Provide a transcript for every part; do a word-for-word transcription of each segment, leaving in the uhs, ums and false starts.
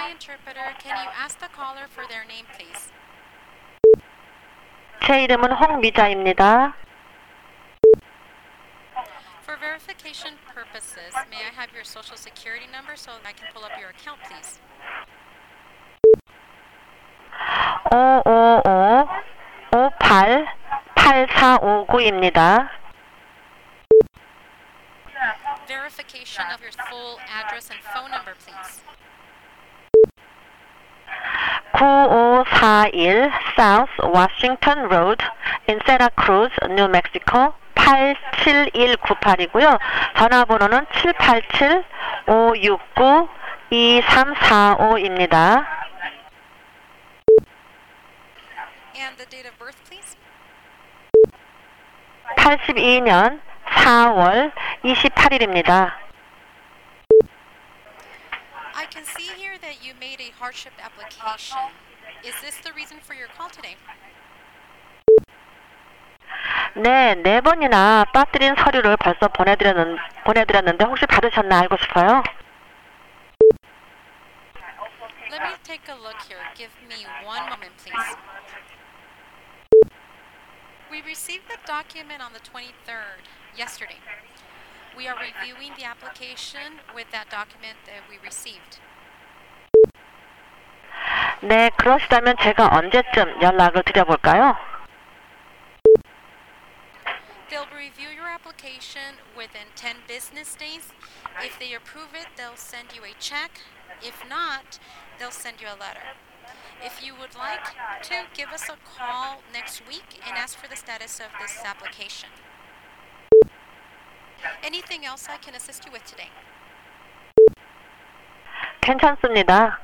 Hi, interpreter. Can you ask the caller for their name, please? 제 이름은 홍미자입니다. For verification purposes, may I have your social security number so I can pull up your account, please? 오오오 오팔 팔사오구입니다. Verification of your full address and phone number, please. 구오사일 South Washington Road in Santa Cruz, New Mexico 팔칠일구팔이고요. 전화번호는 칠팔칠 오육구 이삼사오입니다. And the date of birth, please? 팔십이년 사월 이십팔일입니다. I can see here that you made a hardship application. Is this the reason for your call today? 네, 네 번이나 빠뜨린 서류를 벌써 보내드렸는, 보내드렸는데 혹시 받으셨나 알고 싶어요. Let me take a look here. Give me one moment, please. We received the document on the twenty-third, yesterday. We are reviewing the application with that document that we received. 네, 그러시다면 제가 언제쯤 연락을 드려볼까요? They'll review your application within ten business days. If they approve it, they'll send you a check. If not, they'll send you a letter. If you would like to, give us a call next week and ask for the status of this application. Anything else I can assist you with today? 괜찮습니다.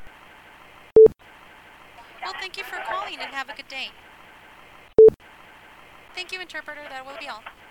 Well, thank you for calling and have a good day. Thank you, interpreter. That will be all.